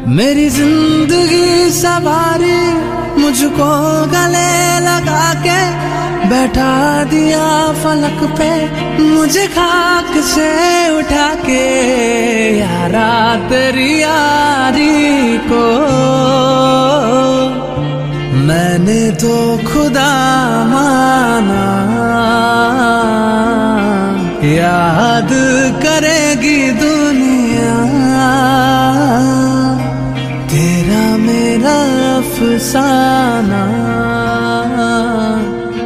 मेरी जिंदगी सवारी मुझको गले लगा के बैठा दिया फलक पे, मुझे खाक से उठा के यारा तेरी यारी को मैंने तो खुदा माना। याद करेगी दुनिया तेरा मेरा अफसाना।